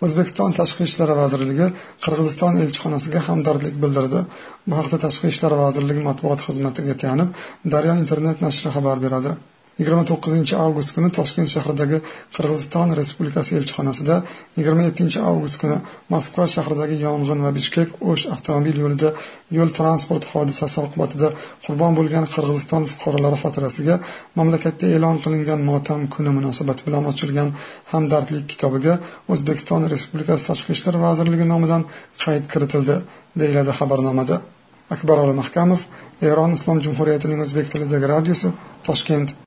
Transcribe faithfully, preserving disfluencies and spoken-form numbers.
O'zbekiston Tashqi ishlar vazirligi Qirg'iziston elchixonasiga hamdardlik bildirdi. Bu haqda Tashqi ishlar vazirligi matbuot xizmatiga tayanib, Daryo internet nashri xabar beradi. yigirma to'qqizinchi avgust kuni Toshkent shahridagi Qirg'iziston Respublikasi elchixonasida, yigirma yettinchi avgust kuni Moskva shahridagi yong'in va Bishkek-O'sh avtomobil yo'lida yo'l transport hodisasi oqibatida qurbon bo'lgan Qirg'iziston fuqarolari xotirasiga mamlakatda e'lon qilingan motam kuni munosabati bilan ochilgan hamdardlik kitobiga O'zbekiston Respublikasi Tashqi ishlar vazirligi nomidan qayd kiritildi, deyiladi xabarnomada. Akbarali Mahkamov, Eron Islom Jumhuriyatining o'zbek tilidagi radiosi, Toshkent.